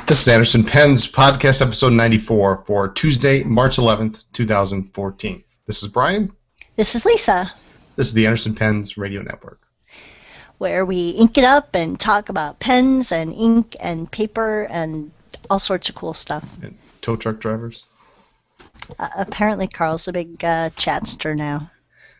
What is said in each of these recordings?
This is Anderson Penn's podcast episode 94 for Tuesday, March 11th, 2014. This is Brian. This is Lisa. This is the Anderson Penn's radio network, where we ink it up and talk about pens and ink and paper and all sorts of cool stuff. And tow truck drivers. Apparently Carl's a big chatster now.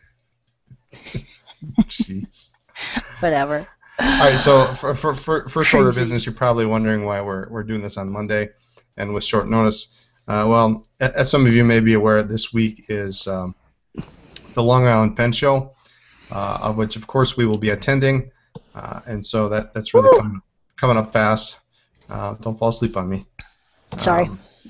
Jeez. Whatever. All right, so for first order of business, you're probably wondering why we're doing this on Monday and with short notice. Well, as some of you may be aware, this week is the Long Island Pen Show, of which, of course, we will be attending, and so that's really coming up fast. Don't fall asleep on me. Sorry.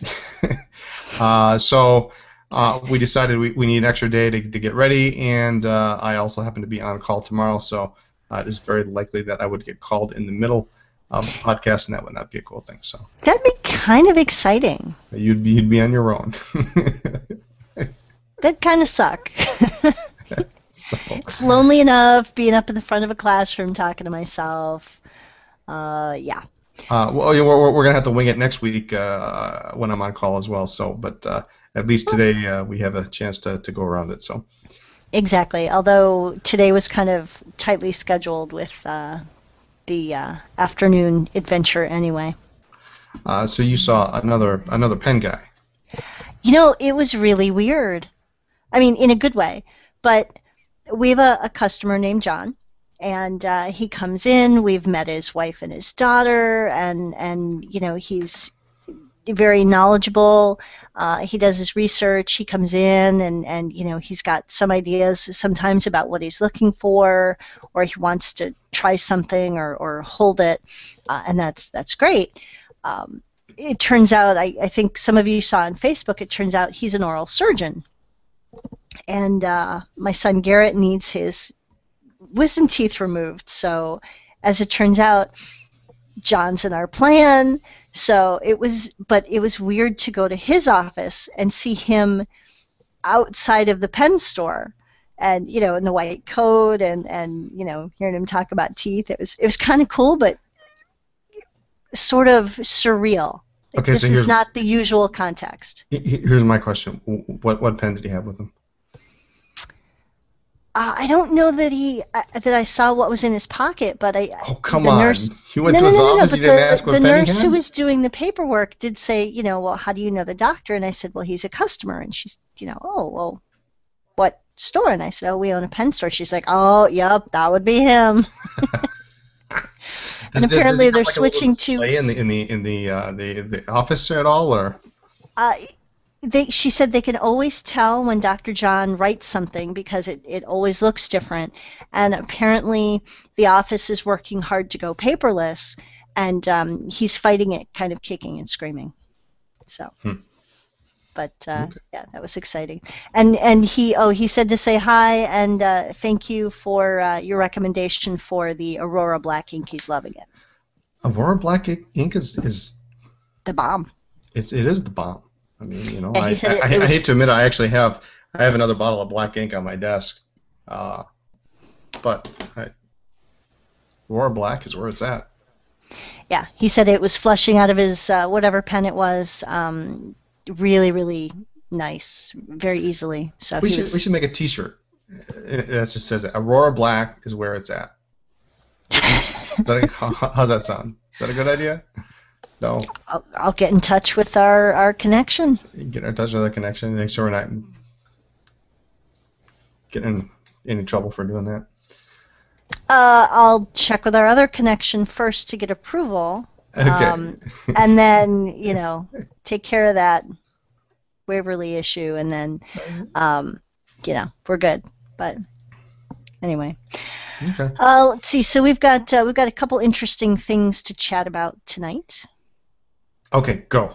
So we decided we need an extra day to get ready, and I also happen to be on call tomorrow, so it is very likely that I would get called in the middle of the podcast, and that would not be a cool thing. So that'd be kind of exciting. You'd be on your own. That'd kind of suck. So. It's lonely enough being up in the front of a classroom talking to myself. Yeah. Well, we're gonna have to wing it next week when I'm on call as well. So, but at least today we have a chance to go around it. So. Exactly. Although today was kind of tightly scheduled with the afternoon adventure anyway. So you saw another pen guy. You know, it was really weird. I mean, in a good way. But we have a customer named John, and he comes in. We've met his wife and his daughter, and you know, he's very knowledgeable. He does his research. He comes in, and you know, he's got some ideas sometimes about what he's looking for, or he wants to try something or hold it, and that's great. It turns out, I think some of you saw on Facebook, it turns out he's an oral surgeon. And my son Garrett needs his wisdom teeth removed. So as it turns out, John's in our plan. So it was weird to go to his office and see him outside of the pen store, and you know, in the white coat, and you know, hearing him talk about teeth. It was kind of cool, but sort of surreal. Okay, this is not the usual context. Here's my question: What pen did he have with him? I don't know that I saw what was in his pocket, but Oh, come on! Nurse, he went to his office. He didn't ask what pen he had? The nurse who was doing the paperwork did say, you know, well, how do you know the doctor? And I said, well, he's a customer. And she's, you know, oh, well, what store? And I said, oh, we own a pen store. She's like, oh, yep, that would be him. And apparently they're switching to in the office at all, or. She said they can always tell when Dr. John writes something because it always looks different. And apparently the office is working hard to go paperless, and he's fighting it, kind of kicking and screaming. So, but Okay. Yeah, that was exciting. And he said to say hi and thank you for your recommendation for the Aurora Black ink. He's loving it. Aurora Black ink is the bomb. It is the bomb. I mean, you know, yeah, I hate to admit I actually have another bottle of black ink on my desk, but Aurora Black is where it's at. Yeah, he said it was flushing out of his whatever pen it was, really, really nice, very easily. So we should make a T-shirt that just says Aurora Black is where it's at. How's that sound? Is that a good idea? No. I'll get in touch with our connection. Get in touch with our connection. Make sure we're not getting in any trouble for doing that. I'll check with our other connection first to get approval. Okay. And then, you know, take care of that Waverly issue, and then, you know, we're good. But anyway. Okay. Let's see. So we've got a couple interesting things to chat about tonight. Okay, go.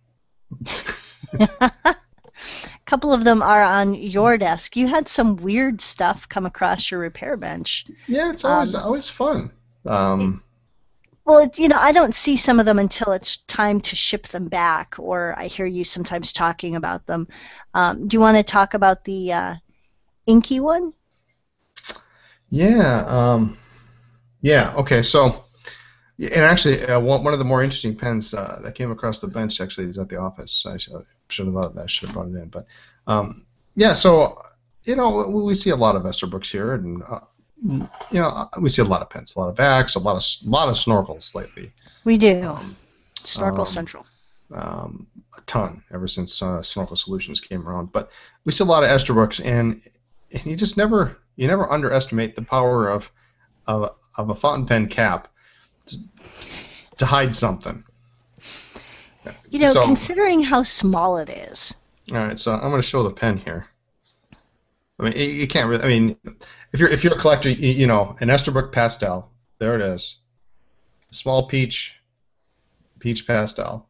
A couple of them are on your desk. You had some weird stuff come across your repair bench. Yeah, it's always fun. Well, you know, I don't see some of them until it's time to ship them back, or I hear you sometimes talking about them. Do you want to talk about the inky one? Yeah. Yeah. Okay. So Yeah, and actually, one of the more interesting pens that came across the bench actually is at the office. I should have brought it in, but yeah. So we see a lot of Esterbrook's here, and we see a lot of pens, a lot of Vax, a lot of snorkels lately. We do. Um, Snorkel um, Central. a ton ever since Snorkel Solutions came around. But we see a lot of Esterbrook's, and you never underestimate the power of a fountain pen cap to hide something. Considering how small it is. All right, so I'm going to show the pen here. I mean, you can't really. I mean, if you're a collector, an Esterbrook pastel. There it is, a small peach pastel.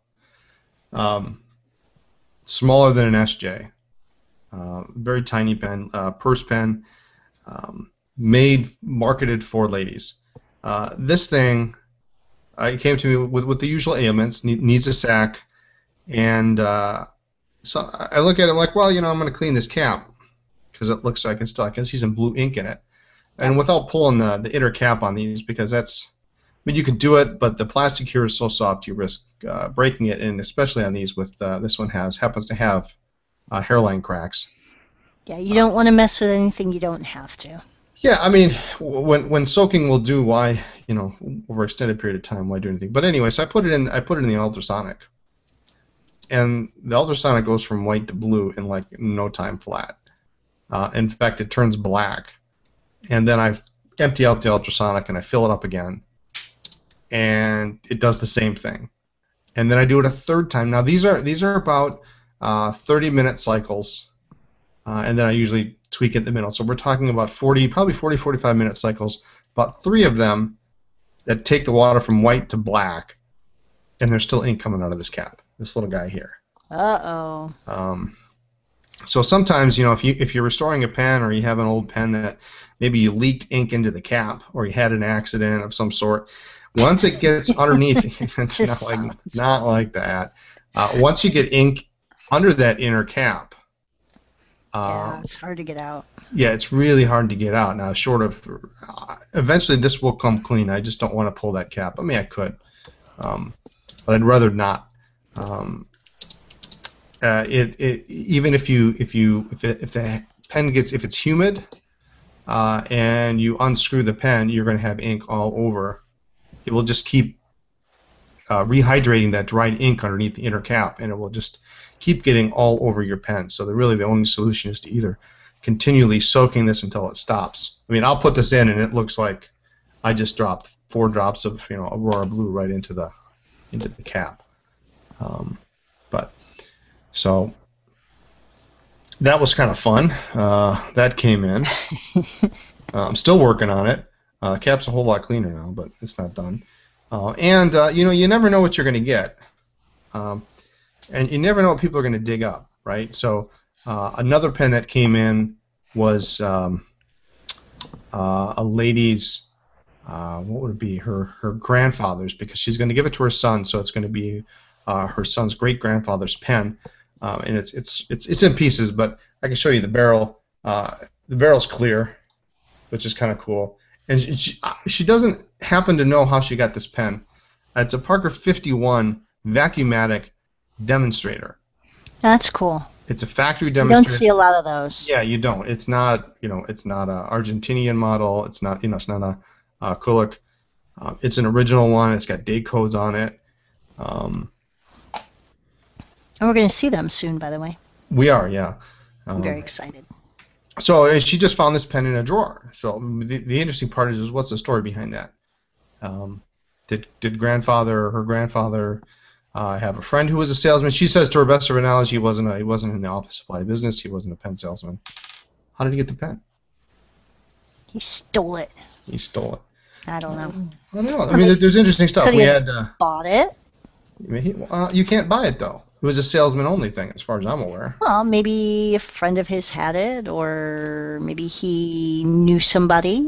Smaller than an SJ. Very tiny pen, purse pen, marketed for ladies. This thing, it came to me with the usual ailments, needs a sack, and so I look at it like, well, I'm going to clean this cap because it looks like I can see some blue ink in it, and without pulling the inner cap on these, because you could do it, but the plastic here is so soft you risk breaking it, and especially on these with this one happens to have hairline cracks. Yeah, you don't want to mess with anything you don't have to. Yeah, I mean, when soaking will do, why over extended period of time, why do anything? But anyway, so I put it in the ultrasonic, and the ultrasonic goes from white to blue in like no time flat. In fact, it turns black, and then I empty out the ultrasonic and I fill it up again, and it does the same thing, and then I do it a third time. Now these are about 30-minute cycles, and then I usually tweak it in the middle. So we're talking about 45-minute cycles. About 3 of them that take the water from white to black, and there's still ink coming out of this cap. This little guy here. Uh-oh. So sometimes, if you're restoring a pen, or you have an old pen that maybe you leaked ink into the cap, or you had an accident of some sort, once it gets underneath, not like that. Once you get ink under that inner cap, yeah, it's hard to get out. Yeah, it's really hard to get out. Now, short of eventually this will come clean. I just don't want to pull that cap. I mean, I could, but I'd rather not. Even if the pen if it's humid, and you unscrew the pen, you're going to have ink all over. It will just keep rehydrating that dried ink underneath the inner cap, and it will just keep getting all over your pen. So the only solution is to either continually soaking this until it stops. I mean, I'll put this in, and it looks like I just dropped 4 drops of Aurora Blue right into the cap. So that was kind of fun. That came in. I'm still working on it. Cap's a whole lot cleaner now, but it's not done. You never know what you're going to get. And you never know what people are going to dig up, right? So another pen that came in was a lady's, what would it be? Her grandfather's, because she's going to give it to her son, so it's going to be her son's great-grandfather's pen. And it's in pieces, but I can show you the barrel. The barrel's clear, which is kind of cool. And she doesn't happen to know how she got this pen. It's a Parker 51 Vacuumatic Demonstrator. That's cool. It's a factory demonstrator. You don't see a lot of those. Yeah, you don't. It's not a Argentinian model. It's not it's not a Kuluk. It's an original one. It's got date codes on it. And we're going to see them soon, by the way. We are, yeah. I'm very excited. So she just found this pen in a drawer. So the interesting part is what's the story behind that? Did her grandfather have a friend who was a salesman? She says, to her best of her knowledge, he wasn't in the office supply business. He wasn't a pen salesman. How did he get the pen? He stole it. He stole it. I don't know. I don't know. I mean, there's interesting stuff. Could he have bought it? You can't buy it though. It was a salesman-only thing, as far as I'm aware. Well, maybe a friend of his had it, or maybe he knew somebody.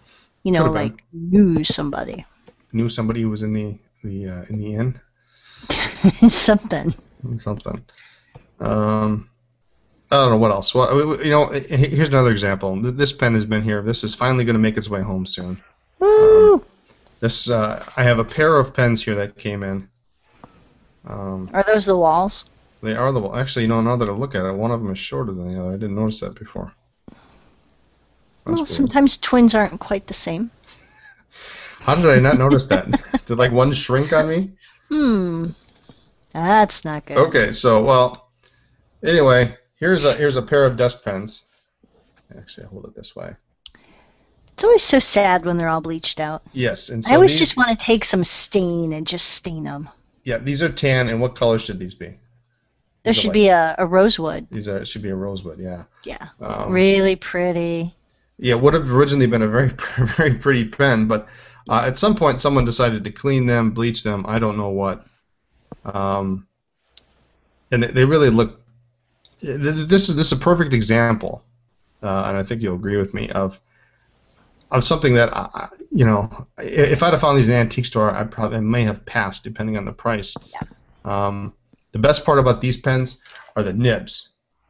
Knew somebody. Knew somebody who was in the inn. Something. I don't know what else. Well, here's another example. This pen has been here. This is finally going to make its way home soon. Woo! This I have a pair of pens here that came in. Are those the walls? They are the actually, now that I look at it, one of them is shorter than the other. I didn't notice that before. That's Well, weird. sometimes twins aren't quite the same. How did I not notice that? Did like one shrink on me? That's not good. Okay, so well, anyway, here's a pair of desk pens. Actually, I'll hold it this way. It's always so sad when they're all bleached out. Yes, and so I always just want to take some stain and just stain them. Yeah, these are tan, and what color should these be? There should be a rosewood. Should be a rosewood, yeah. Yeah, really pretty. Yeah, it would have originally been a very, very pretty pen, but at some point someone decided to clean them, bleach them, I don't know what. And they really look. This is a perfect example, and I think you'll agree with me of something that if I'd have found these in an antique store, I may have passed depending on the price. Yeah. The best part about these pens are the nibs.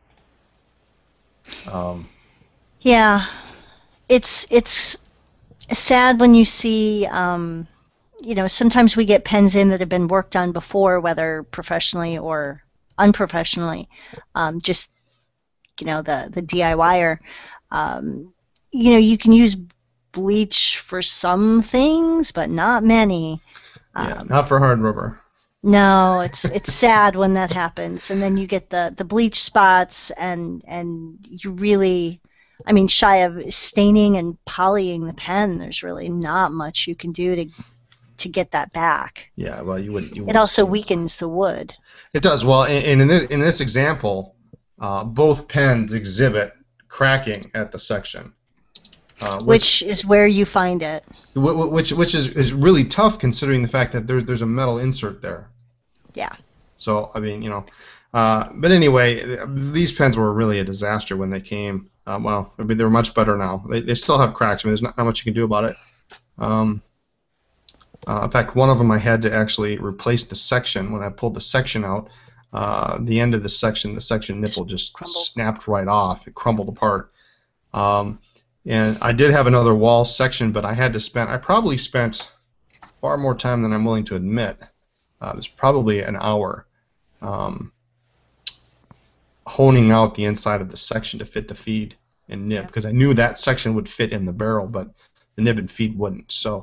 Yeah, it's sad when you see. Sometimes we get pens in that have been worked on before, whether professionally or unprofessionally. The DIYer. You can use bleach for some things, but not many. Yeah, not for hard rubber. No, it's sad when that happens, and then you get the bleach spots, and you really, shy of staining and polying the pen, there's really not much you can do to get that back. Yeah, well, you wouldn't. It also weakens the wood. It does. Well, in this example, both pens exhibit cracking at the section. Which is where you find it. Which is really tough considering the fact that there's a metal insert there. Yeah. So but anyway, these pens were really a disaster when they came. They're much better now. They still have cracks. There's not much you can do about it. In fact, one of them I had to actually replace the section. When I pulled the section out, the end of the section nipple just snapped right off. It crumbled apart. And I did have another wall section, but I probably spent far more time than I'm willing to admit. There's probably an hour honing out the inside of the section to fit the feed and nib, because I knew that section would fit in the barrel, but the nib and feed wouldn't. So.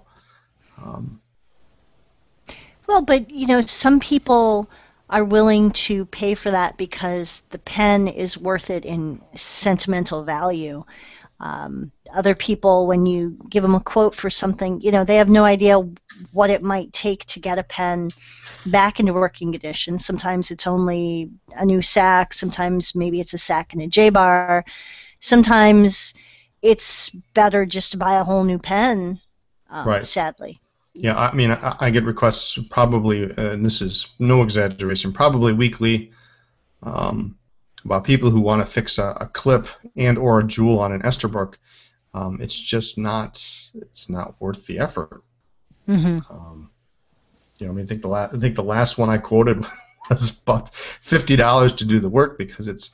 Well, but some people are willing to pay for that because the pen is worth it in sentimental value. Other people, when you give them a quote for something, they have no idea what it might take to get a pen back into working condition. Sometimes it's only a new sack. Sometimes maybe it's a sack and a J-bar. Sometimes it's better just to buy a whole new pen, right. Sadly. Yeah, I get requests probably, and this is no exaggeration, probably weekly, about people who want to fix a clip and or a jewel on an Esterbrook. It's just not worth the effort. Mm-hmm. I think the last one I quoted was about $50 to do the work, because it's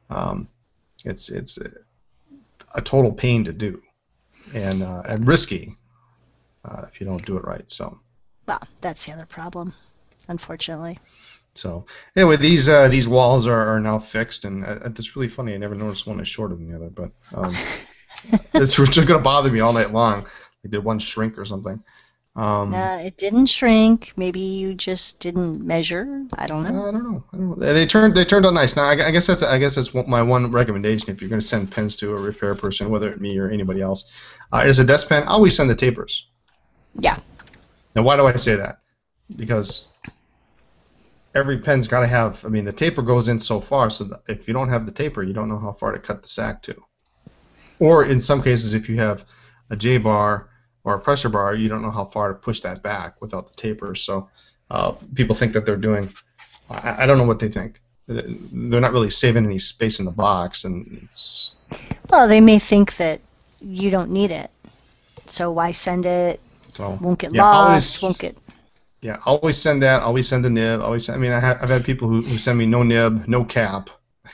a total pain to do and risky if you don't do it right. So. Well, that's the other problem, unfortunately. So anyway, these walls are now fixed, and it's really funny. I never noticed one is shorter than the other, but it's going to bother me all night long. Like, did one shrink or something? It didn't shrink. Maybe you just didn't measure. I don't know. I don't know. They turned out nice. Now I guess that's my one recommendation if you're going to send pens to a repair person, whether it me or anybody else. As a desk pen, always send the tapers. Yeah. Now, why do I say that? Because every pen's got to have, the taper goes in so far, so that if you don't have the taper, you don't know how far to cut the sack to. Or in some cases, if you have a J-bar or a pressure bar, you don't know how far to push that back without the taper. So people think that they're doing, I don't know what they think. They're not really saving any space in the box. Well, they may think that you don't need it. So why send it? So, won't get lost, won't get... Yeah, always send that. Always send the nib. I've had people who send me no nib, no cap.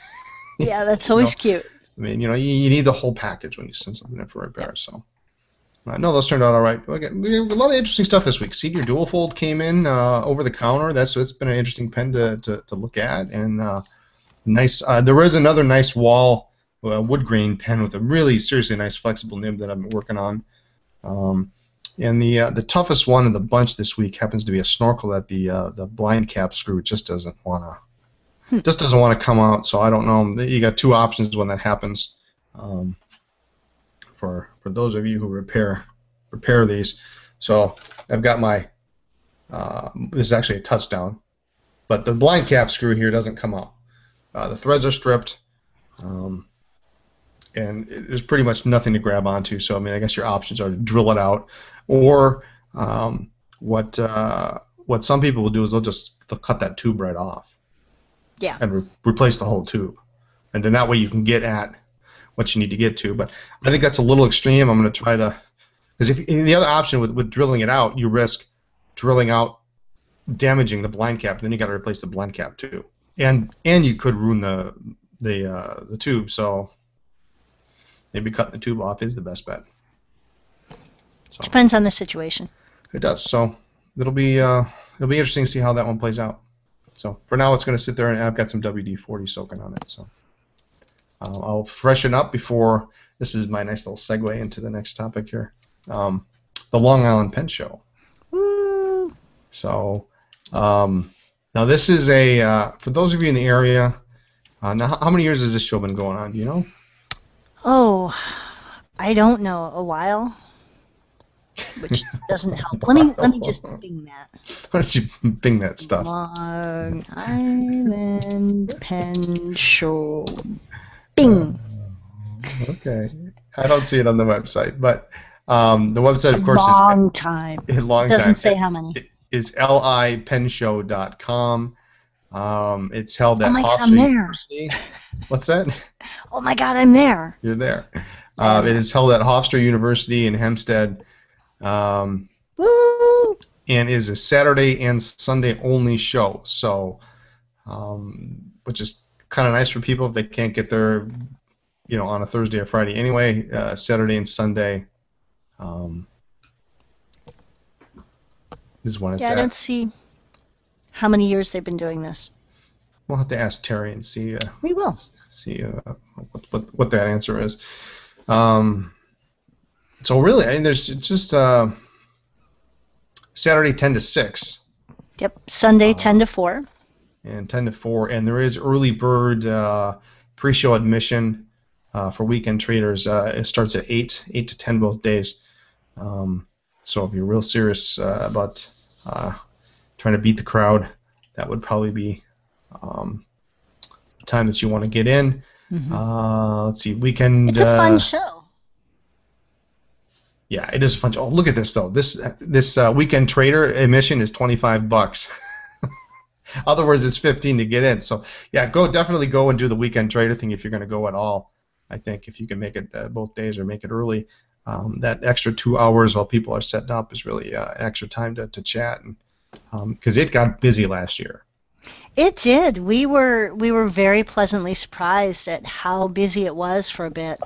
Yeah, that's always cute. You need the whole package when you send something in for repair. So, No, those turned out all right. We have a lot of interesting stuff this week. Senior Dual Fold came in over the counter. It's been an interesting pen to look at, and nice. There was another nice wall wood grain pen with a really seriously nice flexible nib that I've been working on. And the toughest one of the bunch this week happens to be a snorkel that the blind cap screw just doesn't want to come out. So I don't know. You got two options when that happens. For those of you who repair these, so I've got my this is actually a touchdown, but the blind cap screw here doesn't come out. The threads are stripped, and there's pretty much nothing to grab onto. So I mean, I guess your options are to drill it out, or what some people will do is they'll cut that tube right off. Yeah. And replace the whole tube, and then that way you can get at what you need to get to. But I think that's a little extreme. I'm going to try because if the other option with drilling it out, you risk drilling out, damaging the blind cap. Then you got to replace the blind cap too, and you could ruin the tube. So maybe cutting the tube off is the best bet. So, depends on the situation. It does. So it'll be interesting to see how that one plays out. So for now, it's going to sit there, and I've got some WD-40 soaking on it. So I'll freshen up before. This is my nice little segue into the next topic here. The Long Island Pen Show. Woo! So now this is for those of you in the area. Now, how many years has this show been going on? Do you know? Oh, I don't know. A while, which doesn't help. Let me just bing that. Why don't you bing that stuff? Long Island Pen Show. Bing. Okay. I don't see it on the website, but the website, of course, long time. Long Doesn't time. say how many. It is lipenshow.com. It's held at Oh my God, Hofstra I'm there. University. What's that? Oh my God, I'm there. You're there. It is held at Hofstra University in Hempstead. Woo! And is a Saturday and Sunday only show. So, which is kind of nice for people if they can't get there, on a Thursday or Friday anyway. Saturday and Sunday is when it's at. I don't see how many years they've been doing this. We'll have to ask Terry and see. We will. See what that answer is. So really, I mean, there's just Saturday 10 to 6. Yep. Sunday 10 to 4. And 10 to 4, and there is early bird pre-show admission for weekend traders. It starts at 8 to 10 both days. So if you're real serious about trying to beat the crowd, that would probably be the time that you want to get in. Mm-hmm. Let's see, weekend. It's a fun show. Yeah, it is a fun show. Oh, look at this though. This weekend trader admission is $25. Other words, it's $15 to get in. So yeah, definitely go and do the weekend trader thing if you're going to go at all. I think if you can make it both days or make it early, that extra 2 hours while people are setting up is really an extra time to chat, and because it got busy last year. It did. We were very pleasantly surprised at how busy it was for a bit.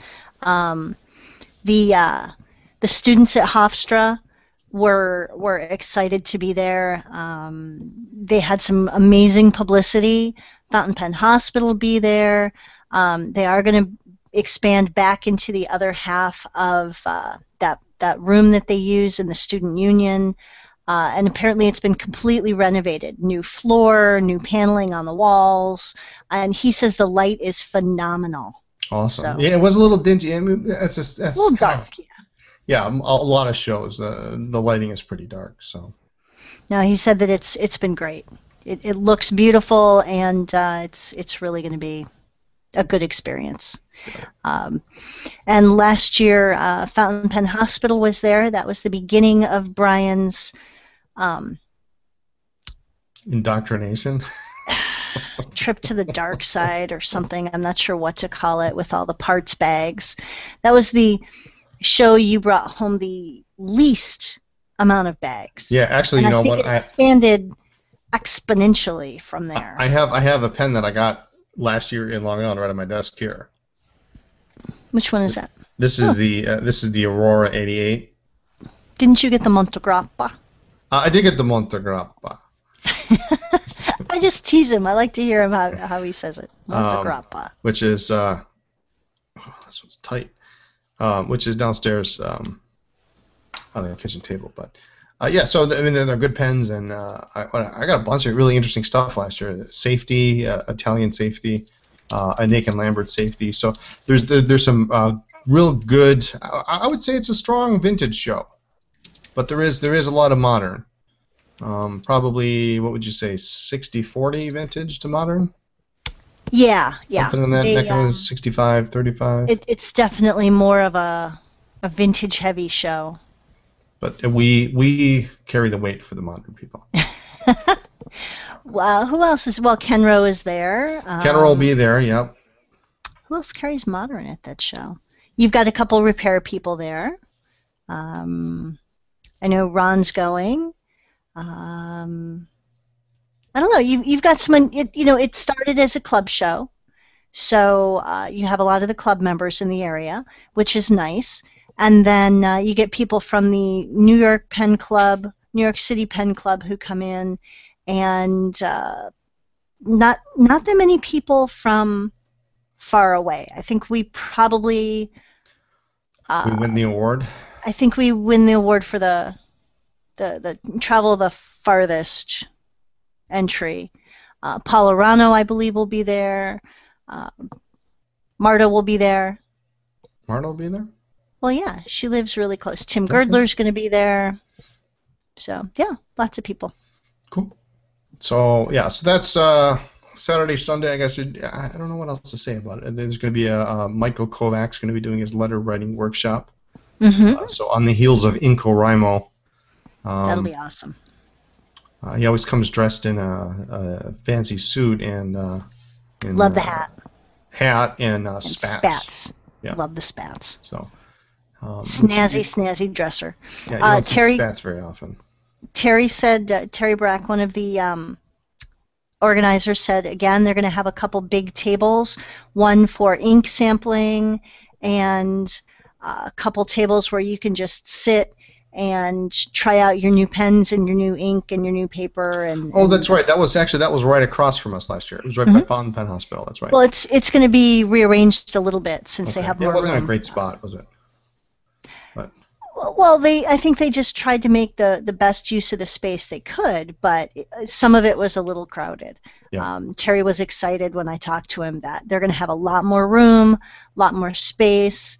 The students at Hofstra were excited to be there. They had some amazing publicity. Fountain Pen Hospital will be there. They are going to expand back into the other half of that room that they use in the student union. And apparently it's been completely renovated. New floor, new paneling on the walls. And he says the light is phenomenal. Awesome. So, yeah, it was a little dingy. I mean, that's a little dark, yeah. Yeah, a lot of shows. The lighting is pretty dark. So. No, he said that it's been great. It looks beautiful, and it's really going to be a good experience. And last year, Fountain Pen Hospital was there. That was the beginning of Brian's indoctrination. Trip to the dark side or something. I'm not sure what to call it, with all the parts bags. That was the show you brought home the least amount of bags. Yeah, actually, and it expanded exponentially from there. I have a pen that I got last year in Long Island right on my desk here. Which one is that? This is the Aurora 88. Didn't you get the Montegrappa? I did get the Montegrappa. I just tease him. I like to hear him how he says it. Montegrappa. Which is this one's tight. Which is downstairs on the kitchen table, but yeah. So I mean, they're good pens, and I got a bunch of really interesting stuff last year. Safety, Italian safety, a Nathan Lambert safety. So there's some real good. I would say it's a strong vintage show, but there is a lot of modern. Probably, what would you say, 60-40 vintage to modern? Yeah. Something in that neck of 65-35. It's definitely more of a vintage heavy show. But we carry the weight for the modern people. Well, who else is? Well, Ken Rowe is there. Ken Rowe will be there. Yep. Who else carries modern at that show? You've got a couple repair people there. I know Ron's going. I don't know. You've got someone. It started as a club show, so you have a lot of the club members in the area, which is nice. And then you get people from the New York Pen Club, New York City Pen Club, who come in, and not that many people from far away. I think we probably we win the award. I think we win the award for the travel the farthest entry. Paul Arano, I believe, will be there. Marta will be there. Marta will be there? Well, yeah, she lives really close. Tim Girdler's going to be there. So, yeah, lots of people. Cool. So, yeah, so that's Saturday, Sunday. I guess I don't know what else to say about it. There's going to be Michael Kovacs going to be doing his letter writing workshop. Mm-hmm. So on the heels of NaCoWriMo. That'll be awesome. He always comes dressed in a fancy suit and love the hat. Hat and spats. Yeah. Love the spats. So snazzy dresser. Yeah, you don't see spats very often. Terry said, Terry Brack, one of the organizers, said again they're going to have a couple big tables, one for ink sampling and a couple tables where you can just sit and try out your new pens and your new ink and your new paper. Oh, that's right. That was right across from us last year. It was right by Fountain Pen Hospital. That's right. Well, it's going to be rearranged a little bit since they have more room. It wasn't a great spot, was it? But. Well, I think they just tried to make the best use of the space they could, but some of it was a little crowded. Yeah. Terry was excited when I talked to him that they're going to have a lot more room, a lot more space,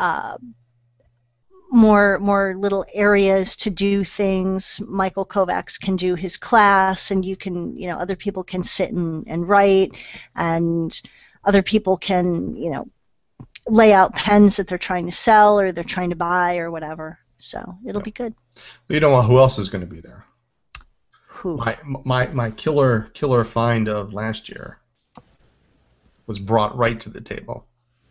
more little areas to do things. Michael Kovacs can do his class, and other people can sit and write, and other people can, lay out pens that they're trying to sell or they're trying to buy or whatever. So it'll be good. You know who else is going to be there? Who? My killer find of last year was brought right to the table.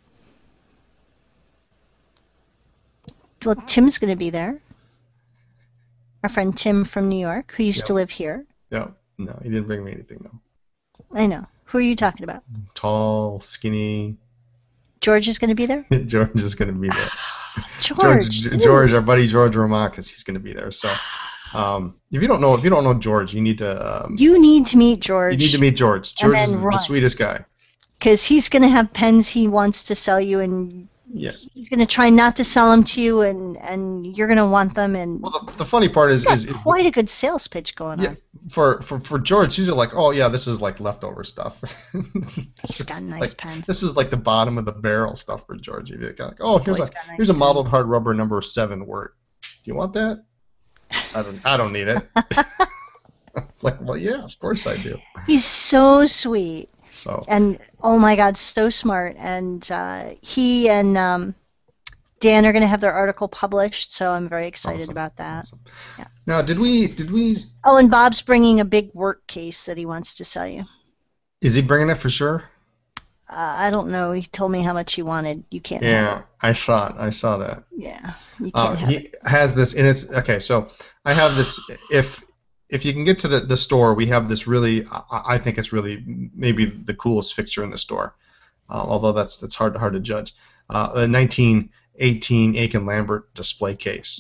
Well, Tim's going to be there. Our friend Tim from New York, who used to live here. No, he didn't bring me anything, though. I know. Who are you talking about? Tall, skinny. George is going to be there? George is going to be there. George, our buddy George Romakis, he's going to be there. So, if you don't know George, you need to. You need to meet George. You need to meet George. George is the sweetest guy. Because he's going to have pens he wants to sell you, and he's going to try not to sell them to you, and you're going to want them. And well, the funny part is quite a good sales pitch going on. For George, he's like, oh yeah, this is like leftover stuff. He's got nice pens. This is like the bottom of the barrel stuff for George. He's like, oh, here's a modeled hard rubber number 7 wort. Do you want that? I don't need it. Like, well, yeah, of course I do. He's so sweet. So. And oh my God, so smart. And he and Dan are going to have their article published, so I'm very excited about that. Awesome. Yeah. Now, did we? Oh, and Bob's bringing a big work case that he wants to sell you. Is he bringing it for sure? I don't know. He told me how much he wanted. You can't. Yeah, I saw that. Yeah, you can't have he has this, and it's okay. So I have this. If you can get to the store, we have this really. I think it's really maybe the coolest fixture in the store, although that's hard to judge. The 1918 Aiken Lambert display case.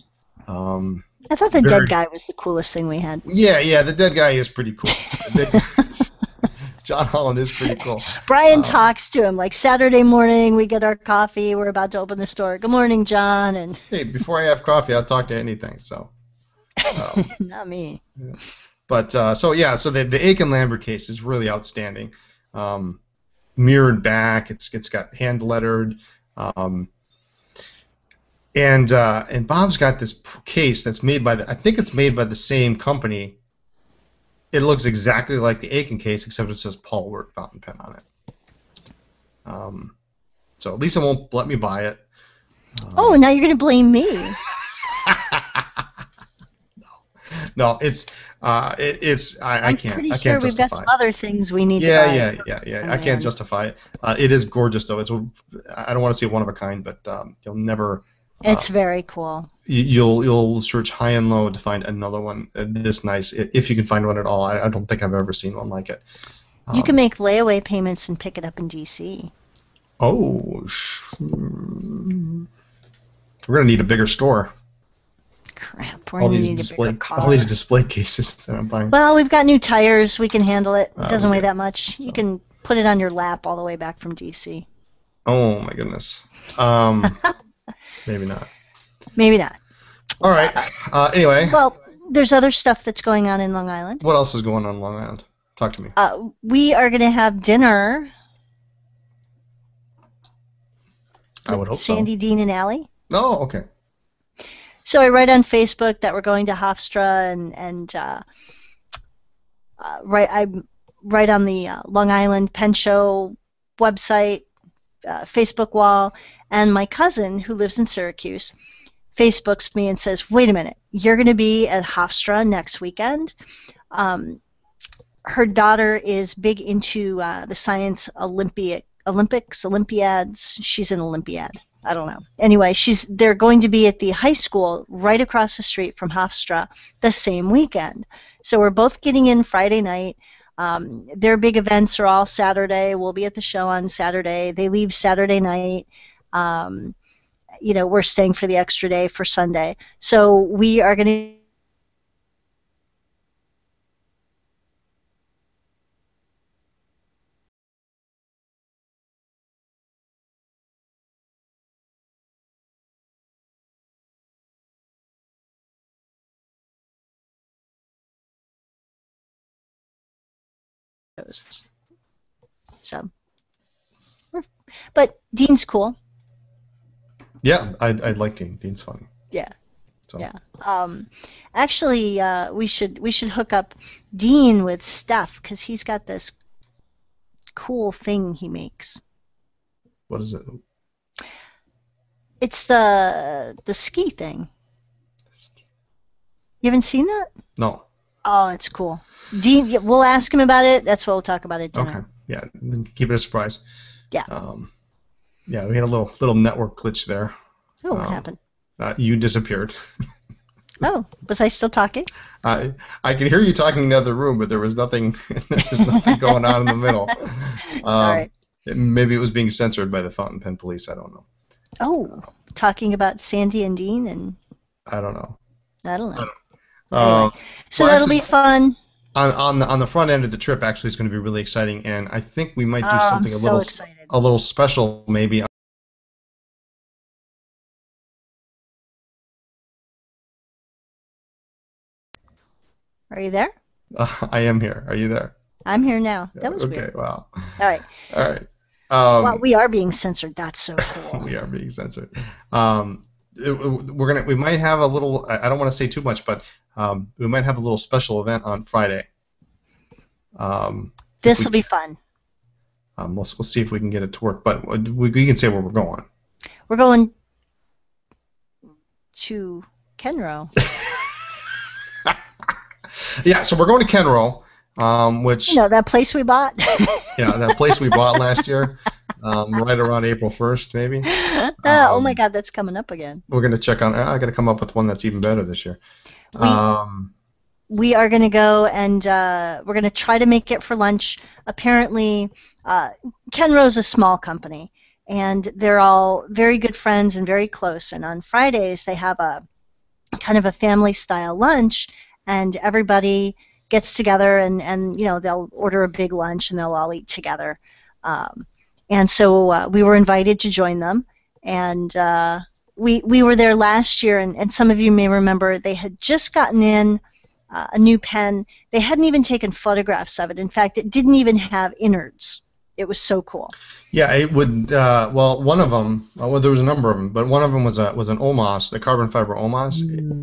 I thought the very- dead guy was the coolest thing we had. Yeah, the dead guy is pretty cool. John Holland is pretty cool. Brian talks to him like Saturday morning. We get our coffee. We're about to open the store. Good morning, John. And Hey, before I have coffee, I'll talk to anything. So, not me. but so the Aiken Lambert case is really outstanding. Mirrored back, it's got hand lettered, and Bob's got this case that's made by I think it's made by the same company. It looks exactly like the Aiken case, except it says Paul Wirt fountain pen on it. So Lisa won't let me buy it. Oh, now you're going to blame me. No, it's I can't. Pretty I sure can't we've got justify some it. other things we need to buy. Yeah. I can't justify it. It is gorgeous though. I don't want to say one of a kind, but you'll never. It's very cool. You'll search high and low to find another one this nice, if you can find one at all. I don't think I've ever seen one like it. You can make layaway payments and pick it up in DC. Oh, we're gonna need a bigger store. Crap, we're going to need a bigger car. All these display cases that I'm buying. Well, we've got new tires. We can handle it. It doesn't weigh okay. that much. You can put it on your lap all the way back from DC. Oh my goodness. Maybe not. Maybe not. All right. Anyway, Well, there's other stuff that's going on in Long Island. what else is going on in Long Island? Talk to me. We are going to have dinner I would hope Sandy, Dean, and Allie. so. Oh, okay. So I write on Facebook that we're going to Hofstra, and I write on the Long Island Pen Show website, Facebook wall, and my cousin, who lives in Syracuse, Facebooks me and says, wait a minute, you're going to be at Hofstra next weekend? Her daughter is big into the science Olympiads. She's an Olympiad. I don't know. Anyway, they're going to be at the high school right across the street from Hofstra the same weekend. So we're both getting in Friday night. Their big events are all Saturday. We'll be at the show on Saturday. They leave Saturday night. We're staying for the extra day for Sunday. So we are going to but Dean's cool. Yeah, I'd like Dean. Dean's funny. Yeah. So. Yeah. Actually, we should hook up Dean with Steph because he's got this cool thing he makes. What is it? It's the ski thing. You haven't seen that? No. Oh, it's cool. Dean, we'll ask him about it. That's what we'll talk about at dinner. Okay. Yeah. Keep it a surprise. Yeah. Yeah, we had a little network glitch there. Oh, what happened? You disappeared. Oh, was I still talking? I could hear you talking in the other room, but there was nothing. There was nothing going on in the middle. Sorry. Maybe it was being censored by the fountain pen police. I don't know. Oh, talking about Sandy and Dean and. I don't know. I don't know. Anyway, so that'll be fun. On the front end of the trip, actually, it's going to be really exciting, and I think we might do something a little special, maybe. Are you there? I am here. Are you there? I'm here now. That was okay, weird. Wow. All right. All right. Well, we are being censored. That's so cool. We are being censored. We might have a little. I don't want to say too much, but we might have a little special event on Friday. This will be fun. We'll see if we can get it to work, but we can say where we're going. We're going to Kenro. Yeah, so we're going to Kenro, which that place we bought. Yeah, that place we bought last year, right around April 1st, maybe. Oh my God, that's coming up again. We're gonna check on. I got to come up with one that's even better this year. We are going to go and we're going to try to make it for lunch. Apparently, Kenro's a small company, and they're all very good friends and very close. And on Fridays, they have a kind of a family-style lunch, and everybody gets together and they'll order a big lunch and they'll all eat together. And so we were invited to join them, and we were there last year, and some of you may remember they had just gotten in a new pen. They hadn't even taken photographs of it. In fact, it didn't even have innards. It was so cool. Yeah, it would. Well, one of them. Well, there was a number of them, but one of them was an OMOS, the carbon fiber OMOS.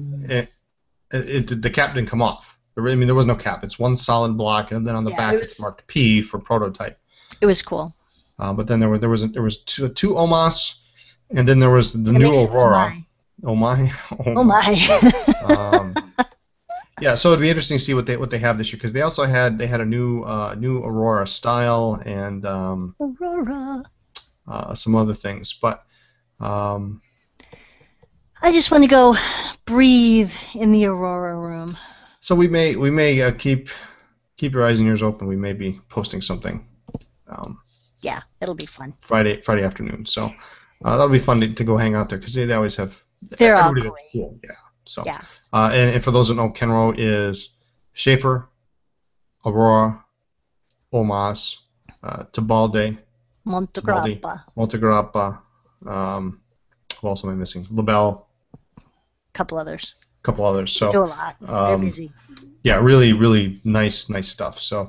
The cap didn't come off. I mean, there was no cap. It's one solid block, and then on the back it's marked P for prototype. It was cool. But then there was two OMOS, and then there was the new Aurora. Oh my! Oh my! Yeah, so it'd be interesting to see what they have this year, because they also had a new Aurora style and Aurora. Some other things, but I just want to go breathe in the Aurora room. So we may keep your eyes and ears open. We may be posting something. Yeah, it'll be fun. Friday afternoon. So that'll be fun to go hang out there, because they always have. They're all great. Cool. Yeah. So, yeah. And for those that know, Kenro is Schaefer, Aurora, OMOS, Tebalde, Montegrappa. Who else am I missing? Labelle. Couple others. So do a lot. They're busy. Yeah, really, really nice stuff. So.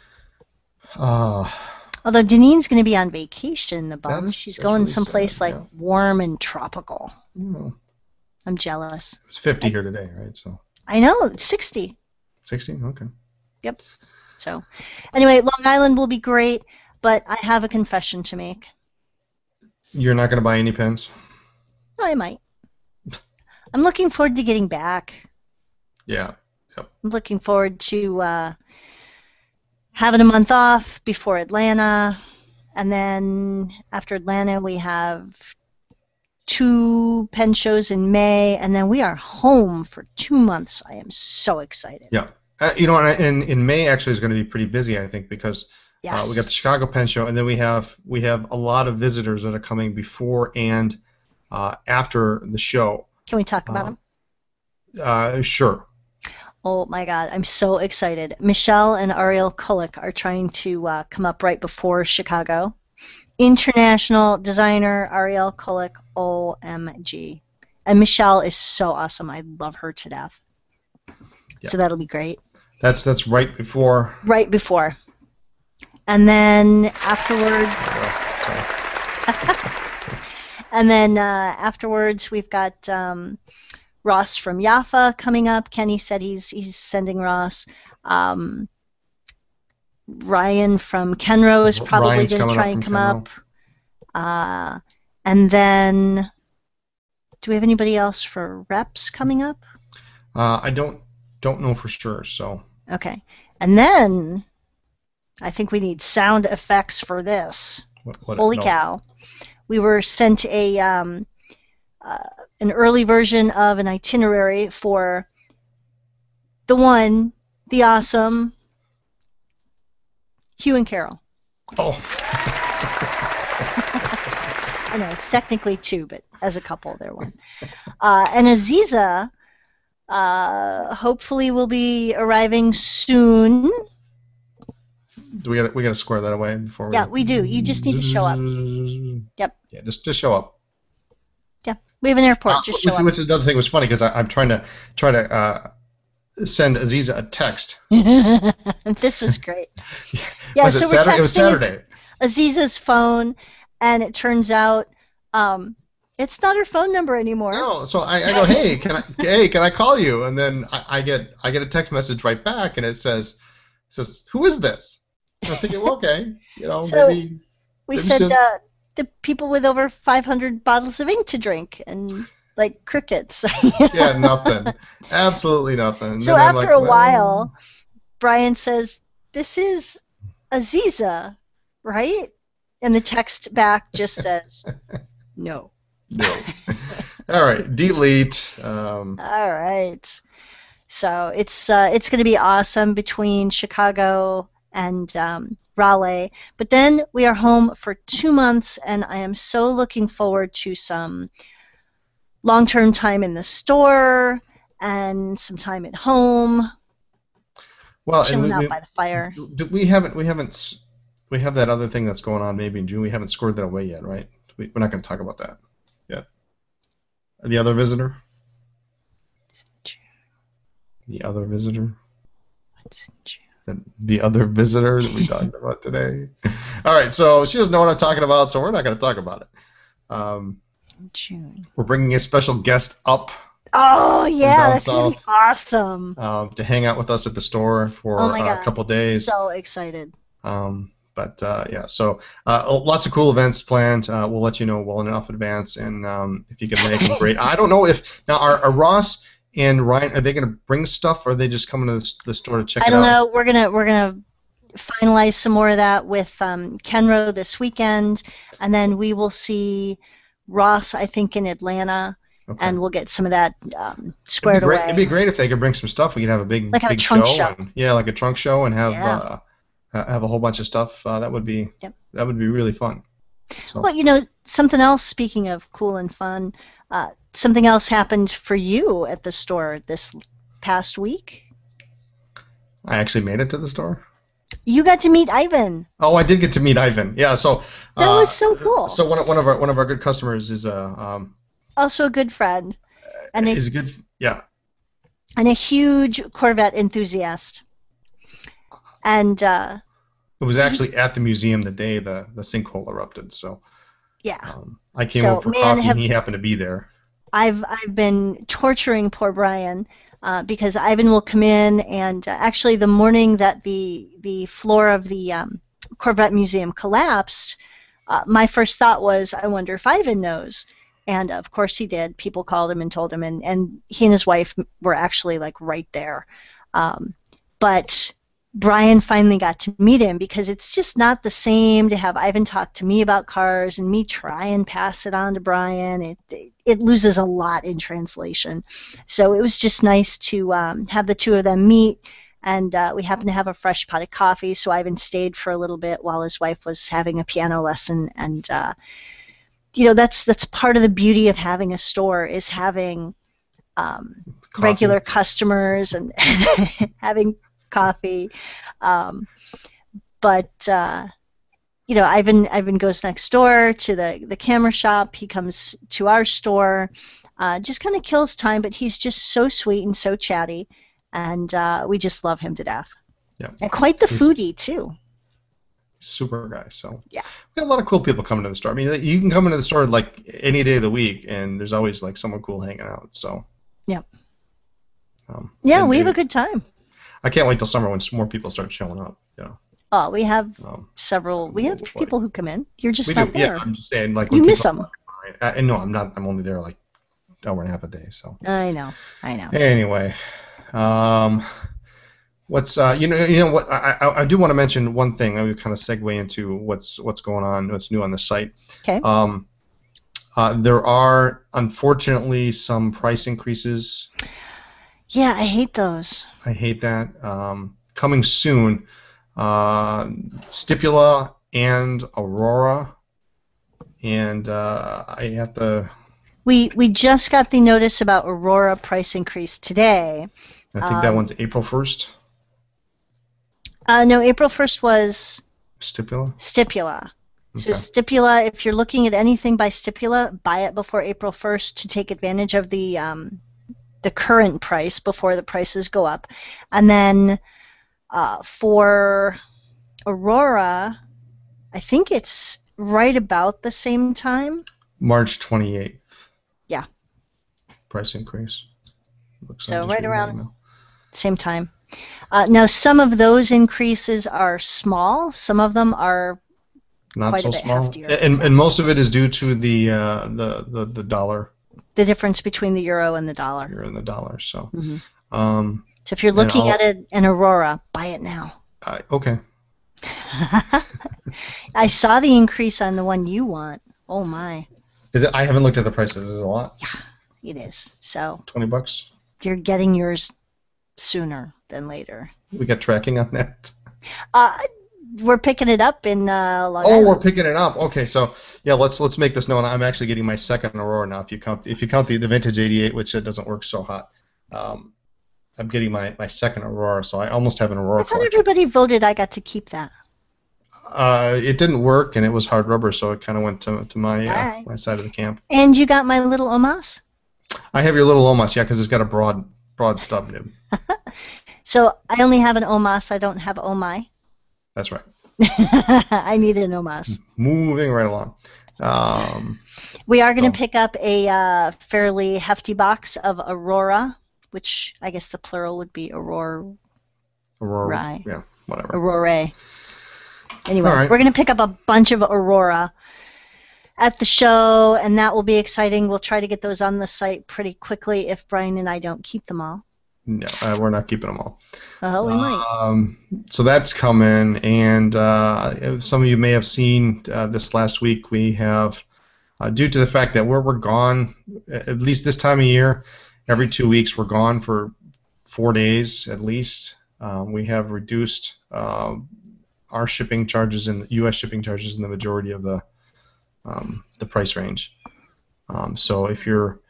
Although Danine's going to be on vacation, the bum. She's going really someplace sad, warm and tropical. Oh. I'm jealous. It was 50 here today, right? So. I know, it's 60. 60? Okay. Yep. So, anyway, Long Island will be great, but I have a confession to make. You're not going to buy any pens? No, I might. I'm looking forward to getting back. Yeah. Yep. I'm looking forward to having a month off before Atlanta, and then after Atlanta we have 2 pen shows in May, and then we are home for 2 months. I am so excited. Yeah. In May actually is going to be pretty busy, I think, because we got the Chicago Pen Show, and then we have a lot of visitors that are coming before and after the show. Can we talk about them? Sure. Oh my God, I'm so excited. Michelle and Ariel Kulik are trying to come up right before Chicago. International designer Ariel Kulik, OMG. And Michelle is so awesome. I love her to death. Yeah. So that'll be great. That's right before. Right before. And then afterwards. And then afterwards we've got Ross from Jaffa coming up. Kenny said he's sending Ross. Ryan from Kenro is probably going to try and come up. And then, do we have anybody else for reps coming up? I don't know for sure. So. Okay, and then I think we need sound effects for this. Holy cow! We were sent an early version of an itinerary for the one, the awesome Hugh and Carol. Oh. I know, it's technically 2, but as a couple, they're 1. And Aziza hopefully will be arriving soon. Do we got to square that away before we... Yeah, we do. You just need to show up. Yep. Yeah, just show up. Yeah, we have an airport. Just show up. Which is another thing was funny, because I'm trying to send Aziza a text. This was great. Yeah, so we're texting. It was Saturday. Aziza's phone, and it turns out it's not her phone number anymore. No, so I go, hey, can I call you? And then I get a text message right back, and it says, who is this? And I'm thinking, well, okay, so maybe. We said the people with over 500 bottles of ink to drink, and like crickets. Yeah, nothing. Absolutely nothing. So after a while, Brian says, "This is Aziza, right?" And the text back just says, "No." No. All right, delete. All right. So it's going to be awesome between Chicago and Raleigh. But then we are home for 2 months, and I am so looking forward to some long-term time in the store, and some time at home, Well, and chilling out by the fire. we have that other thing that's going on maybe in June. We haven't scored that away yet, right? We're not going to talk about that yet. The other visitor. The other visitor. What's in June? The other visitor that we talked about today. All right, so she doesn't know what I'm talking about, so we're not going to talk about it. June. We're bringing a special guest up. Oh yeah, down that's gonna be south. awesome. To hang out with us at the store for Oh my God. a couple days. So excited. Yeah, so lots of cool events planned. We'll let you know well enough in advance, and if you can make them, great. I don't know if now are Ross and Ryan, are they going to bring stuff, or are they just coming to the store to check it out? I don't know. We're gonna finalize some more of that with Kenro this weekend, and then we will see Ross, I think, in Atlanta. Okay. And we'll get some of that squared away. It'd be great if they could bring some stuff. We could have a big Like a big trunk show. show. And, yeah, like a trunk show, and have Yeah. have a whole bunch of stuff. That would be really fun. So. Well, something else. Speaking of cool and fun, something else happened for you at the store this past week. I actually made it to the store. You got to meet Ivan. Oh, I did get to meet Ivan. Yeah, so That was so cool. So one of our good customers is Also a good friend, and is a good and a huge Corvette enthusiast. And it was actually at the museum the day the sinkhole erupted. So yeah, I came over for coffee, and he happened to be there. I've been torturing poor Brian because Ivan will come in, and actually the morning that the floor of the Corvette Museum collapsed, my first thought was, I wonder if Ivan knows. And of course he did. People called him and told him, and he and his wife were actually like right there. But Brian finally got to meet him, because it's just not the same to have Ivan talk to me about cars and me try and pass it on to Brian. It loses a lot in translation. So it was just nice to have the two of them meet, and we happened to have a fresh pot of coffee, so Ivan stayed for a little bit while his wife was having a piano lesson. And that's part of the beauty of having a store, is having regular customers and having coffee. Ivan goes next door to the camera shop. He comes to our store, just kind of kills time, but he's just so sweet and so chatty, and we just love him to death. Yeah. And quite the foodie too. Super guy. So yeah, we got a lot of cool people coming to the store. I mean, you can come into the store like any day of the week, and there's always like someone cool hanging out. So yeah, we have a good time. I can't wait till summer when more people start showing up. Oh, we have several. We have people who come in. You're just not there. Yeah, I'm just saying, like, you miss them. No, I'm not. I'm only there like an hour and a half a day. So I know. Anyway, what's you know what I do want to mention one thing. I would kind of segue into what's going on, what's new on the site. Okay. There are and some price increases. Yeah, I hate those. I hate that. Coming soon, Stipula and Aurora, and I have to. We just got the notice about Aurora price increase today. I think that one's April 1st. No, April 1st was Stipula. Stipula. Okay. So Stipula, if you're looking at anything by Stipula, buy it before April 1st to take advantage of the current price before the prices go up. And then for Aurora, I think it's right about the same time. March 28th. Yeah. Price increase. So right around same time. Now some of those increases are small. Some of them are not quite so a bit small. heftier. And most of it is due to the dollar. The difference between the euro and the dollar. Euro and the dollar. So. Mm-hmm. So if you're looking at an Aurora, buy it now. Okay. I saw the increase on the one you want. Oh my. Is it? I haven't looked at the prices. Is it a lot? Yeah, it is. So. $20. You're getting yours sooner than later. We got tracking on that. We're picking it up in Long Island. We're picking it up. Okay, so yeah, let's make this known. I'm actually getting my second Aurora now. If you count the vintage '88, which doesn't work so hot. I'm getting my second Aurora, so I almost have an Aurora I thought collection. everybody voted I got to keep that. It didn't work, and it was hard rubber, so it kind of went to my All right. my side of the camp. And you got my little Omas? I have your little Omas, yeah, because it's got a broad stub nib. So I only have an Omas. I don't have Oh-My. That's right. I need an Omas. Moving right along. We are going to pick up a fairly hefty box of Aurora, which I guess the plural would be Aurora. Yeah, whatever. Aurora. Anyway, All right. we're going to pick up a bunch of Aurora at the show, and that will be exciting. We'll try to get those on the site pretty quickly if Brian and I don't keep them all. No, we're not keeping them all. Oh, we might. So that's coming, and some of you may have seen this last week. We have, due to the fact that we're gone, at least this time of year, every 2 weeks we're gone for 4 days at least. We have reduced our shipping charges and U.S. shipping charges in the majority of the price range. So if you're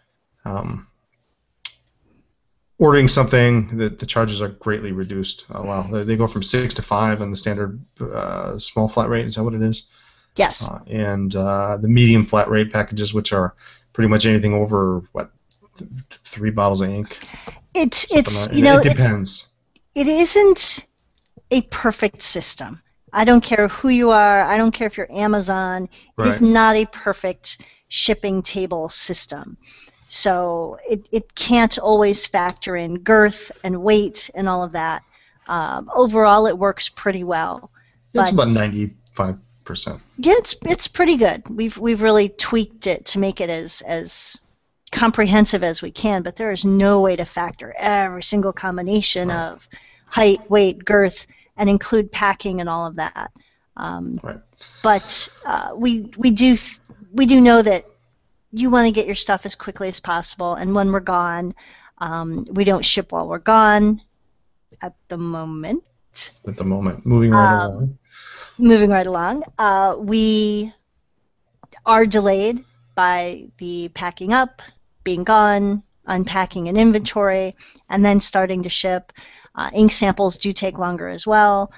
ordering something, the charges are greatly reduced. Wow, they go from 6 to 5 on the standard small flat rate. Is that what it is? Yes. And the medium flat rate packages, which are pretty much anything over 3 bottles of ink. It depends. It isn't a perfect system. I don't care who you are. I don't care if you're Amazon. Right. It is not a perfect shipping table system. So it can't always factor in girth and weight and all of that. Overall, it works pretty well. It's about 95%. Yeah, it's pretty good. We've really tweaked it to make it as comprehensive as we can, but there is no way to factor every single combination of height, weight, girth, and include packing and all of that. Right. But we do know that you want to get your stuff as quickly as possible, and when we're gone, we don't ship while we're gone at the moment. Moving right along. Moving right along. We are delayed by the packing up, being gone, unpacking an inventory, and then starting to ship. Ink samples do take longer as well.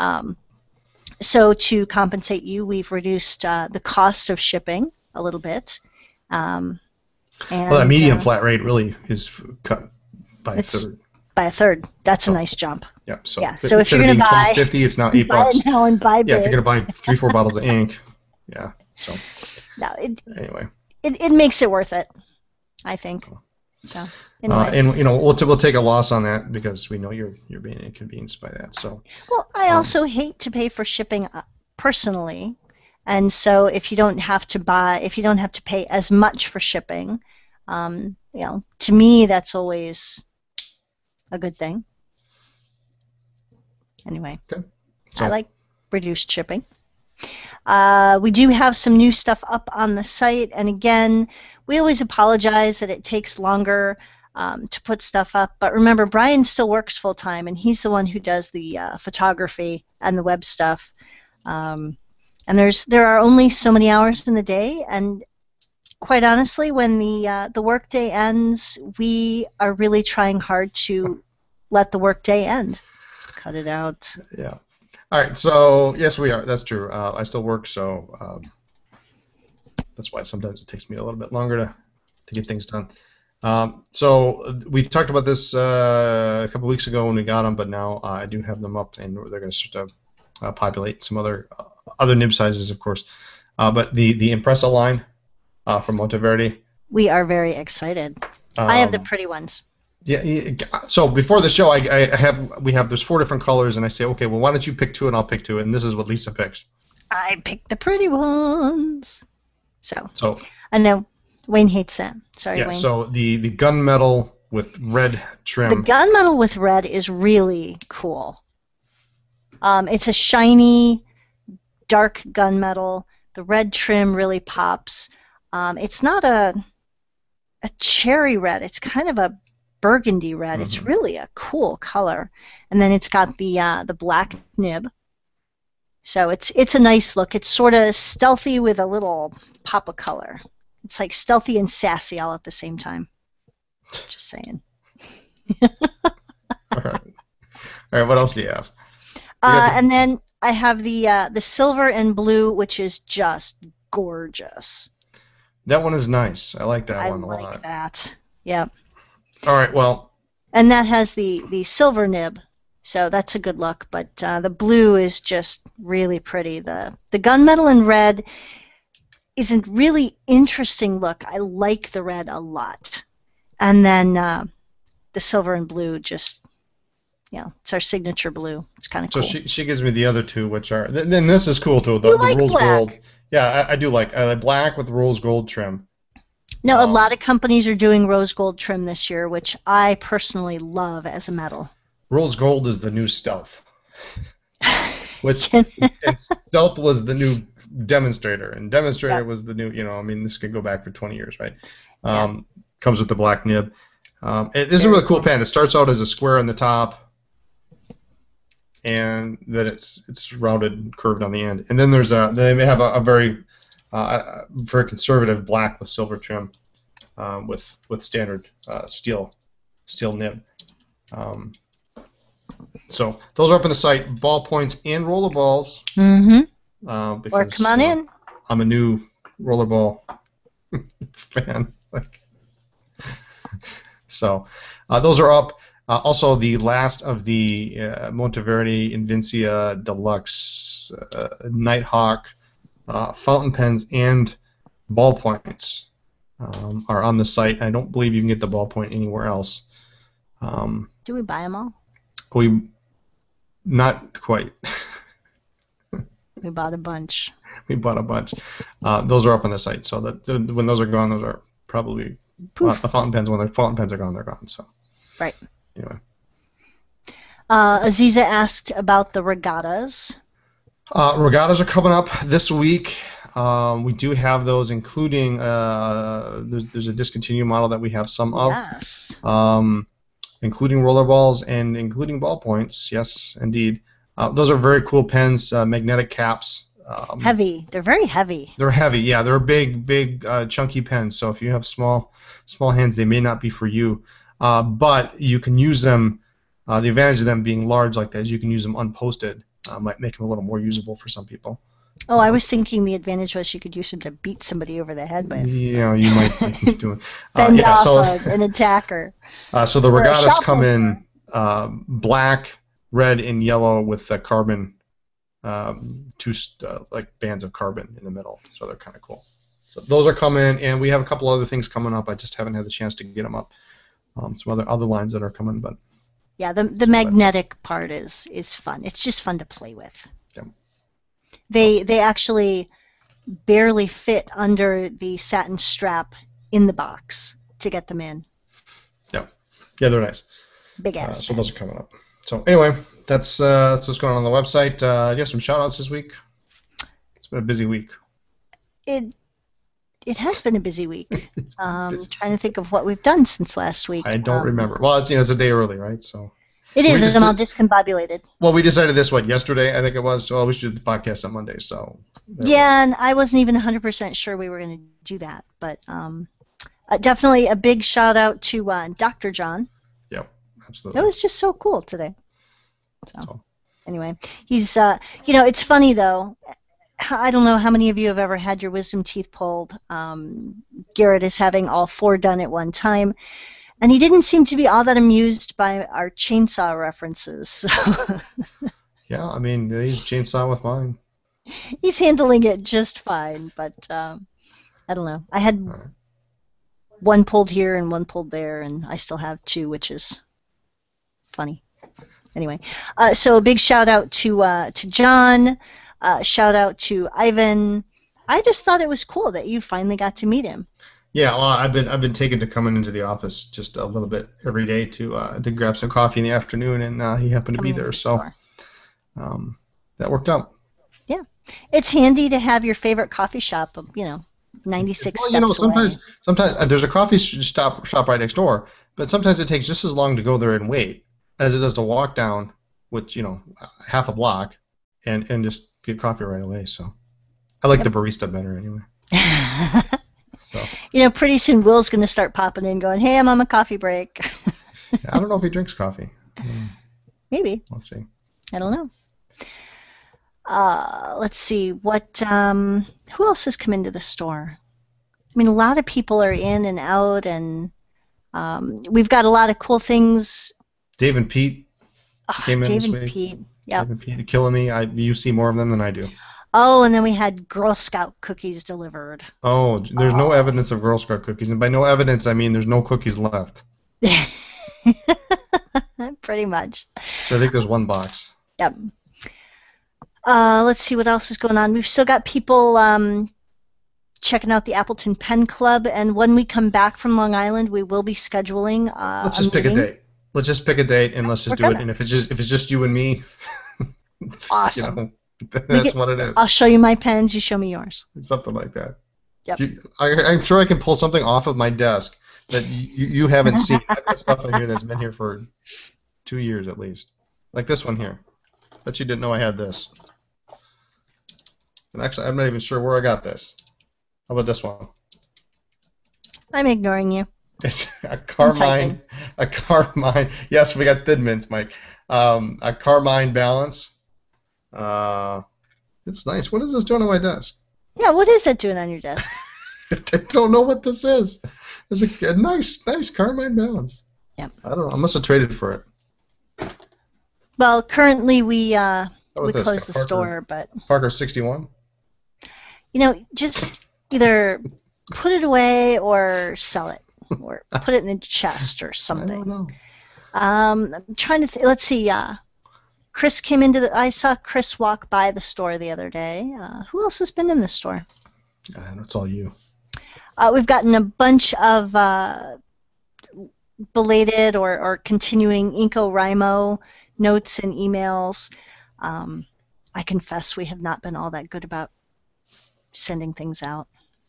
So to compensate you, we've reduced the cost of shipping a little bit. And, that medium flat rate really is cut by a third. By a third. That's a nice jump. Yeah. So, so if you're going to buy $12.50, it's now $8. Buy it now and buy yeah, if you're going to buy 3-4 bottles of ink, yeah. So. No, anyway. It makes it worth it, I think. So. Anyway. And we'll take a loss on that because we know you're being inconvenienced by that. So. Well, I also hate to pay for shipping personally. And so if you don't have to pay as much for shipping, to me that's always a good thing. Anyway, okay. So, I like reduced shipping. We do have some new stuff up on the site, and again, we always apologize that it takes longer to put stuff up, but remember, Brian still works full-time, and he's the one who does the photography and the web stuff. And there are only so many hours in the day, and quite honestly, when the workday ends, we are really trying hard to let the workday end. Cut it out. Yeah. All right. So yes, we are. That's true. I still work, so that's why sometimes it takes me a little bit longer to get things done. So we talked about this a couple weeks ago when we got them, but now I do have them up, and they're going to start to populate some other nib sizes, of course. But the Impressa line from Monteverde. We are very excited. I have the pretty ones. Yeah. So before the show, there's 4 different colors, and I say, okay, well, why don't you pick 2 and I'll pick 2, and this is what Lisa picks. I picked the pretty ones. So. I know Wayne hates that. Sorry, yeah, Wayne. So the gunmetal with red trim. The gunmetal with red is really cool. It's a shiny, dark gunmetal. The red trim really pops. It's not a cherry red. It's kind of a burgundy red. Mm-hmm. It's really a cool color. And then it's got the black nib. So it's a nice look. It's sort of stealthy with a little pop of color. It's like stealthy and sassy all at the same time. Just saying. All right. All right. What else do you have? You got the, And then I have the silver and blue, which is just gorgeous. that one is nice. I like that I one a like lot. that. Yep. All right. Well, And that has the silver nib, so that's a good look. But the blue is just really pretty. The gunmetal in red is a really interesting look. I like the red a lot. And then the silver and blue just, it's our signature blue. It's kind of so cool. she gives me the other two, which are then this is cool too. The You like rose black. gold. Yeah, I do like black with rose gold trim. No, a lot of companies are doing rose gold trim this year, which I personally love as a metal. Rose gold is the new stealth, which and stealth was the new demonstrator, and demonstrator Yep. was the new. I mean, this could go back for 20 years, right? Yeah. Comes with the black nib. This is a really cool pen. It starts out as a square on the top, and then it's rounded and curved on the end. And then they may have a very conservative black with silver trim, with standard steel nib. So those are up on the site. Ballpoints and rollerballs. Mm-hmm. Or Because come on in. I'm a new rollerball fan. So those are up. Also, the last of the Monteverde Invincia Deluxe Nighthawk fountain pens and ballpoints are on the site. I don't believe you can get the ballpoint anywhere else. Do we buy them all? Not quite. We bought a bunch. We bought a bunch. Those are up on the site, so when those are gone, those are probably the fountain pens. When the fountain pens are gone, they're gone. So. Right. Anyway. Aziza asked about the regattas. Regattas are coming up this week. We do have those, including there's a discontinued model that we have some of. Yes. Including rollerballs and including ballpoints. Yes, indeed. Those are very cool pens, magnetic caps. Heavy. They're very heavy. They're heavy, yeah. They're big, chunky pens. So if you have small hands, they may not be for you. But you can use them. The advantage of them being large like that is you can use them unposted. Might make them a little more usable for some people. Oh, I was thinking the advantage was you could use them to beat somebody over the head with. Yeah, you might be doing. Fend off an attacker. So the regattas come in black, red, and yellow with the carbon, two like bands of carbon in the middle. So they're kind of cool. So those are coming, and we have a couple other things coming up. I just haven't had the chance to get them up. Some other lines that are coming, but. Yeah, the magnetic part is fun. It's just fun to play with. Yep. They actually barely fit under the satin strap in the box to get them in. Yeah, they're nice. Big ass. So those are coming up. So anyway, that's what's going on the website. Do you have some shout-outs this week? It's been a busy week. It has been a busy week. Trying to think of what we've done since last week. I don't remember. Well, it's a day early, right? So. It is. I'm all discombobulated. Well, we decided this yesterday, I think it was. Well, we should do the podcast on Monday, so. Yeah, and I wasn't even 100% sure we were going to do that, but definitely a big shout out to Dr. John. Yep, absolutely. That was just so cool today. So. Anyway, he's it's funny though. I don't know how many of you have ever had your wisdom teeth pulled. Garrett is having all 4 done at one time, and he didn't seem to be all that amused by our chainsaw references. So. Yeah, I mean, he's chainsaw with mine. He's handling it just fine, but I don't know. I had one pulled here and one pulled there, and I still have 2, which is funny. Anyway, so a big shout out to John. Shout out to Ivan. I just thought it was cool that you finally got to meet him. Yeah, well, I've been taken to coming into the office just a little bit every day to grab some coffee in the afternoon, and he happened to be there, so that worked out. Yeah, it's handy to have your favorite coffee shop, 96 steps away. Sometimes there's a coffee shop right next door, but sometimes it takes just as long to go there and wait as it does to walk down, which half a block, and just get coffee right away. So I like the barista better anyway. So pretty soon Will's going to start popping in, going, "Hey, I'm on a coffee break." I don't know if he drinks coffee. Maybe. We'll see. I don't know. Let's see. Who else has come into the store? I mean, a lot of people are in and out, and we've got a lot of cool things. Dave and Pete came in Dave this and week. Pete. Yep. Dave and Pete are killing me. You see more of them than I do. Oh, and then we had Girl Scout cookies delivered. Oh, there's no evidence of Girl Scout cookies, and by no evidence, I mean there's no cookies left. Pretty much. So I think there's one box. Yep. Let's see what else is going on. We've still got people checking out the Appleton Pen Club, and when we come back from Long Island, we will be scheduling. Let's just pick a date. Let's just pick a date, and let's just do it. And if it's just you and me, awesome. That's what it is. I'll show you my pens. You show me yours. Something like that. Yep. I'm sure I can pull something off of my desk that you haven't seen. I've got stuff in here that's been here for 2 years at least. Like this one here. Bet you didn't know I had this. And actually, I'm not even sure where I got this. How about this one? I'm ignoring you. It's a Carmine. A Carmine. Yes, we got Thin Mints, Mike. A Carmine Balance. It's nice. What is this doing on my desk? Yeah, what is that doing on your desk? I don't know what this is. There's a nice Carmine Balance. Yep. I don't know. I must have traded for it. Well, currently we closed the Parker, store, but Parker 61. Just either put it away or sell it, or put it in a chest or something. I don't know. I'm trying to let's see. Chris came into I saw Chris walk by the store the other day. Who else has been in the store? It's all you. We've gotten a bunch of belated or continuing NaCoWriMo notes and emails. I confess we have not been all that good about sending things out.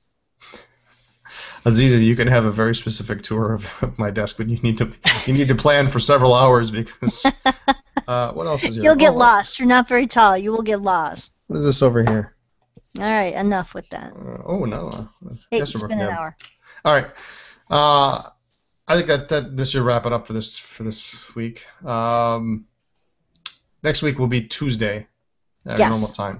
Aziza, you can have a very specific tour of my desk, but you need to plan for several hours because what else is here? You'll get lost. You're not very tall. You will get lost. What is this over here? All right, enough with that. No. Hey, it's been an hour. All right. I think that this should wrap it up for this week. Next week will be Tuesday at normal time.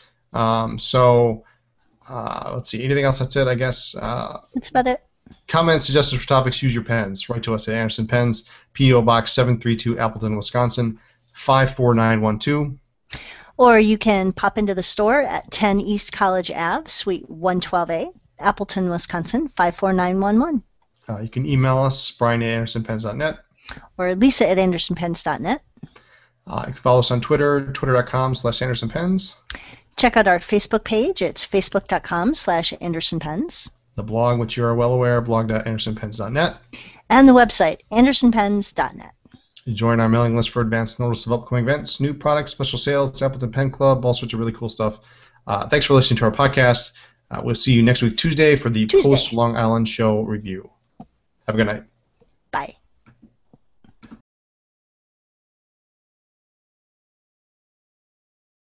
Let's see. Anything else? That's it, I guess. That's about it. Comments, suggestions for topics, use your pens. Write to us at Anderson Pens, P.O. Box 732, Appleton, Wisconsin, 54912. Or you can pop into the store at 10 East College Ave, Suite 112A, Appleton, Wisconsin, 54911. You can email us, brian@andersonpens.net. Or lisa@andersonpens.net. You can follow us on Twitter, twitter.com/AndersonPens. Check out our Facebook page. It's facebook.com/AndersonPens. The blog, which you are well aware, blog.andersonpens.net. And the website, andersonpens.net. You join our mailing list for advance notice of upcoming events, new products, special sales, Appleton Pen Club, all sorts of really cool stuff. Thanks for listening to our podcast. We'll see you next week, Tuesday, for the Post Long Island Show review. Have a good night. Bye.